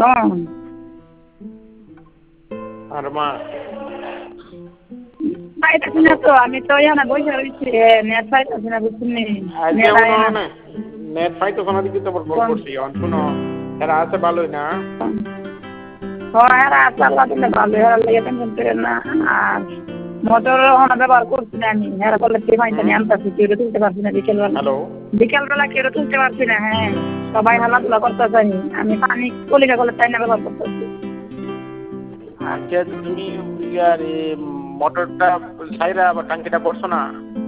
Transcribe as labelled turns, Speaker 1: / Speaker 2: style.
Speaker 1: আর মা
Speaker 2: পাইতেছি না তো, আমি তো এখানে বসে রয়েছি, নেট পাইতেছি না, বুঝলি?
Speaker 1: নেট পাইতো না দিকে তোমার ফোন করছি শুনো, এরা আছে ভালোই না?
Speaker 2: এরা আছে, আল্লাহ দিলে ভালো, এরা লেগে টেনশন করেন না। আর মোটর ব্যবহার করছি না আমি, এরা বলে পানি আনতেছি, কেউ তুলতে পারছি না বিকেলবেলা কেউ তুলতে পারছি না। হ্যাঁ, সবাই হালাধুলা করতেছে, আমি পানি কলিকা কলে তাই না ব্যবহার করতেছি।
Speaker 1: আচ্ছা তুমি মোটরটা ছাইরা আবার টাঙ্কিটা করছো না?